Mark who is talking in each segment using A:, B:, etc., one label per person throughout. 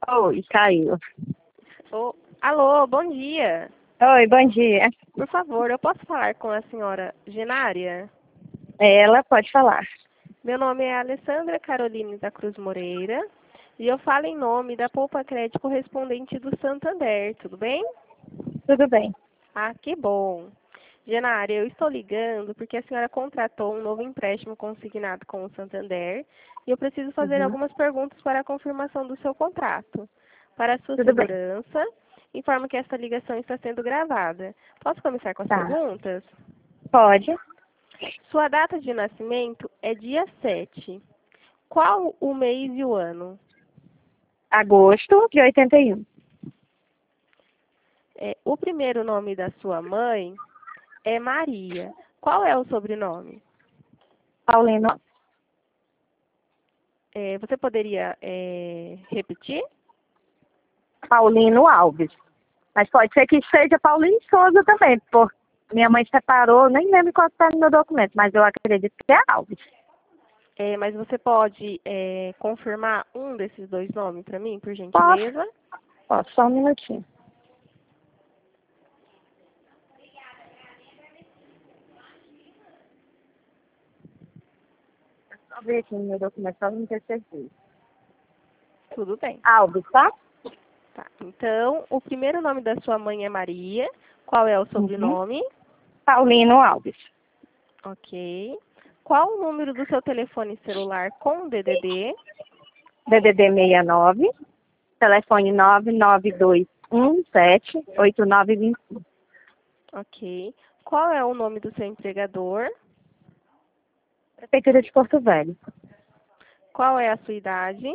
A: Oi, caiu.
B: Alô, bom dia.
A: Oi, bom dia.
B: Por favor, eu posso falar com a senhora Genária?
A: Ela pode falar.
B: Meu nome é Alessandra Caroline da Cruz Moreira e eu falo em nome da Poupa Crédito correspondente do Santander, tudo bem?
A: Tudo bem.
B: Ah, que bom. Genária, eu estou ligando porque a senhora contratou um novo empréstimo consignado com o Santander e eu preciso fazer
A: Uhum.
B: algumas perguntas para a confirmação do seu contrato. Para a sua
A: Tudo bem.
B: segurança, informo que esta ligação está sendo gravada. Posso começar com as
A: Tá.
B: perguntas?
A: Pode.
B: Sua data de nascimento é dia 7. Qual o mês e o ano?
A: Agosto de 81.
B: O primeiro nome da sua mãe é Maria. Qual é o sobrenome?
A: Paulino.
B: Você poderia repetir?
A: Paulino Alves. Mas pode ser que seja Paulino Souza também, porque minha mãe separou, nem lembro qual está no meu documento, mas eu acredito que é Alves.
B: Mas você pode confirmar um desses dois nomes para mim, por
A: Posso?
B: gentileza?
A: Posso, só um minutinho. Só ver aqui no meu documento, só não ter certeza.
B: Tudo bem.
A: Alves, tá?
B: Tá. Então, o primeiro nome da sua mãe é Maria. Qual é o
A: Uhum.
B: sobrenome?
A: Paulino Alves.
B: Ok. Qual o número do seu telefone celular com DDD?
A: DDD 69, telefone 992178925.
B: Ok. Qual é o nome do seu empregador?
A: Prefeitura de Porto Velho,
B: Qual é a sua idade?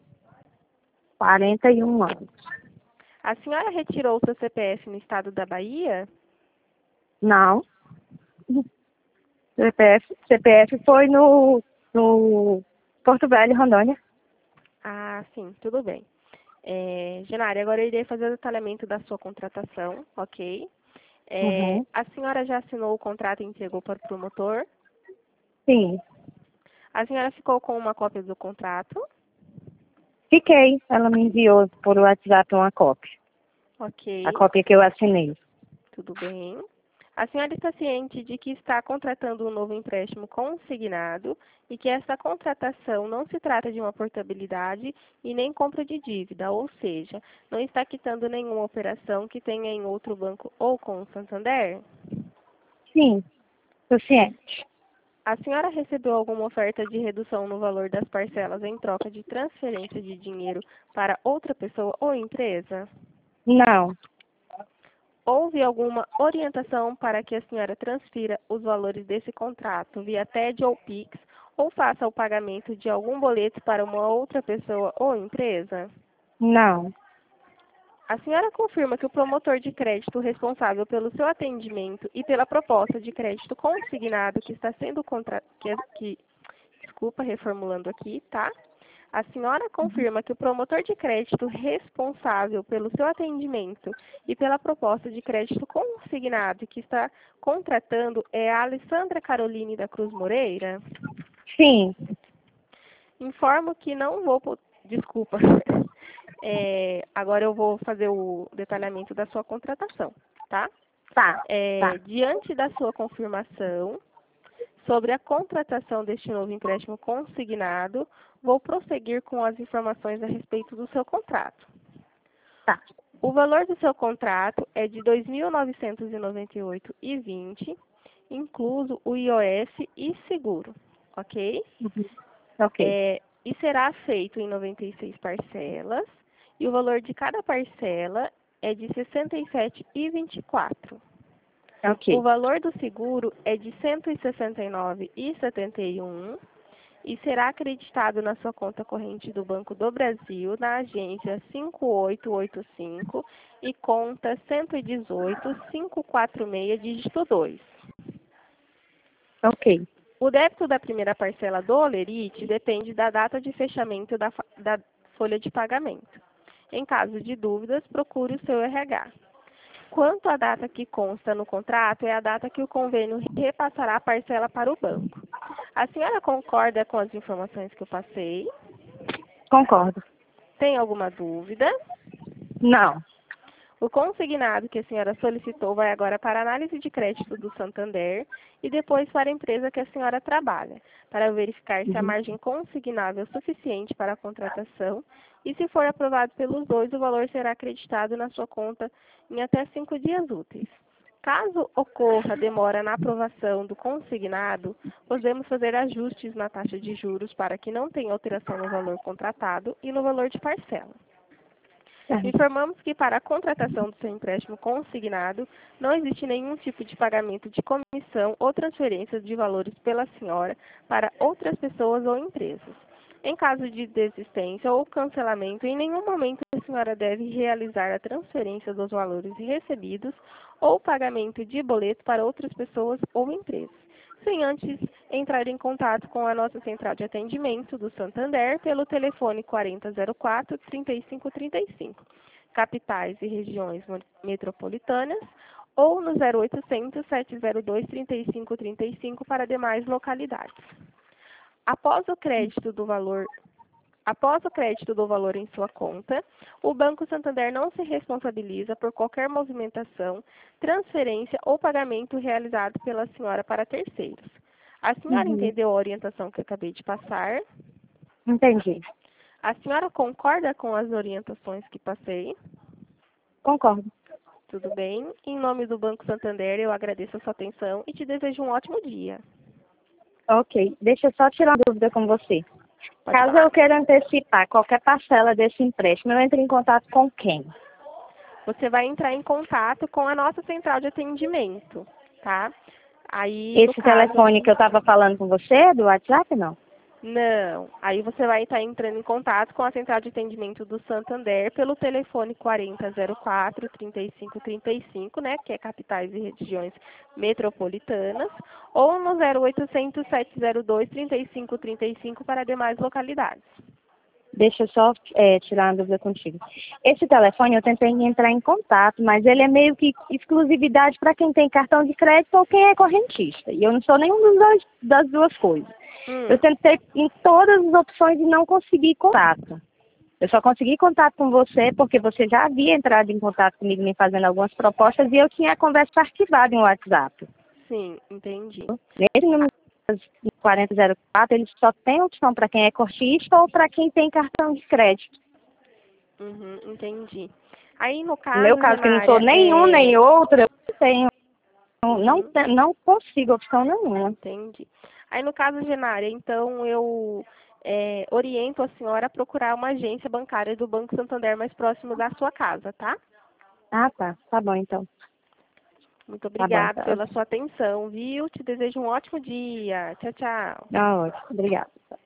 A: 41 anos.
B: A senhora retirou o seu CPF no estado da Bahia?
A: Não. CPF foi no Porto Velho, Rondônia.
B: Ah, sim, tudo bem. Genária, agora eu irei fazer o detalhamento da sua contratação, ok?
A: Uhum.
B: A senhora já assinou o contrato e entregou para o promotor?
A: Sim.
B: A senhora ficou com uma cópia do contrato?
A: Fiquei. Ela me enviou por WhatsApp uma cópia. A
B: Ok,
A: cópia que eu assinei.
B: tudo bem. A senhora está ciente de que está contratando um novo empréstimo consignado e que essa contratação não se trata de uma portabilidade e nem compra de dívida, ou seja, não está quitando nenhuma operação que tenha em outro banco ou com o Santander?
A: Sim, tô ciente.
B: A senhora recebeu alguma oferta de redução no valor das parcelas em troca de transferência de dinheiro para outra pessoa ou empresa?
A: Não,
B: Houve alguma orientação para que a senhora transfira os valores desse contrato via TED ou Pix ou faça o pagamento de algum boleto para uma outra pessoa ou empresa?
A: não,
B: A senhora confirma que o promotor de crédito responsável pelo seu atendimento e pela proposta de crédito consignado que está sendo desculpa, reformulando aqui, tá? A senhora confirma que o promotor de crédito responsável pelo seu atendimento e pela proposta de crédito consignado que está contratando é a Alessandra Caroline da Cruz Moreira?
A: sim.
B: Informo que não vou... Desculpa. Agora eu vou fazer o detalhamento da sua contratação, tá?
A: Tá, tá.
B: Diante da sua confirmação sobre a contratação deste novo empréstimo consignado, vou prosseguir com as informações a respeito do seu contrato.
A: Tá.
B: O valor do seu contrato é de R$ 2.998,20, incluso o IOF e seguro, ok?
A: Uhum. Ok.
B: E será feito em 96 parcelas, e o valor de cada parcela é de R$ 67,24. O
A: Ok.
B: valor do seguro é de R$ 169,71 e será acreditado na sua conta corrente do Banco do Brasil, na agência 5885 e conta 118546, dígito 2.
A: Ok.
B: O débito da primeira parcela do Olerite depende da data de fechamento da folha de pagamento. Em caso de dúvidas, procure o seu RH. Quanto à data que consta no contrato, é a data que o convênio repassará a parcela para o banco. A senhora concorda com as informações que eu passei?
A: Concordo.
B: Tem alguma dúvida?
A: Não.
B: O consignado que a senhora solicitou vai agora para a análise de crédito do Santander e depois para a empresa que a senhora trabalha, para verificar se a margem consignável é suficiente para a contratação e, se for aprovado pelos dois, o valor será acreditado na sua conta em até 5 dias úteis. Caso ocorra demora na aprovação do consignado, podemos fazer ajustes na taxa de juros para que não tenha alteração no valor contratado e no valor de parcela. Informamos que para a contratação do seu empréstimo consignado, não existe nenhum tipo de pagamento de comissão ou transferência de valores pela senhora para outras pessoas ou empresas. Em caso de desistência ou cancelamento, em nenhum momento a senhora deve realizar a transferência dos valores recebidos ou pagamento de boleto para outras pessoas ou empresas, sem antes entrar em contato com a nossa central de atendimento do Santander pelo telefone 4004-3535, capitais e regiões metropolitanas, ou no 0800-702-3535 para demais localidades. Após o crédito do valor em sua conta, o Banco Santander não se responsabiliza por qualquer movimentação, transferência ou pagamento realizado pela senhora para terceiros. A senhora entendeu a orientação que eu acabei de passar?
A: Entendi.
B: A senhora concorda com as orientações que passei?
A: Concordo.
B: Tudo bem. Em nome do Banco Santander, eu agradeço a sua atenção e te desejo um ótimo dia.
A: Ok. Deixa eu só tirar uma dúvida com você.
B: Pode
A: Caso
B: falar.
A: eu queira antecipar qualquer parcela desse empréstimo, eu entro em contato com quem?
B: Você vai entrar em contato com a nossa central de atendimento, tá? Aí, no
A: Esse
B: caso,
A: telefone que eu estava falando com você, do WhatsApp, não?
B: Não. Aí você vai estar entrando em contato com a central de atendimento do Santander pelo telefone 4004-3535, né, que é capitais e regiões metropolitanas, ou no 0800-702-3535 para demais localidades.
A: Deixa eu só tirar uma dúvida contigo. Esse telefone eu tentei entrar em contato, mas ele é meio que exclusividade para quem tem cartão de crédito ou quem é correntista. E eu não sou nenhum das duas coisas. Eu tentei em todas as opções e não consegui contato. Eu só consegui contato com você porque você já havia entrado em contato comigo me fazendo algumas propostas e eu tinha a conversa arquivada em WhatsApp.
B: Sim, entendi.
A: Nesse número 4004, ele só tem opção para quem é cortista ou para quem tem cartão de crédito.
B: Entendi. Aí, no caso,
A: No meu caso, que não sou
B: Gemária,
A: nenhum nem outro, eu tenho. Não consigo opção nenhuma.
B: Entendi. Aí, no caso, Gemária, então eu oriento a senhora a procurar uma agência bancária do Banco Santander mais próximo da sua casa, tá?
A: Ah, tá. Tá bom, então.
B: Muito
A: Tá bom.
B: obrigada pela sua atenção, viu? Te desejo um ótimo dia. Tchau, tchau.
A: Tá ótimo. Obrigada.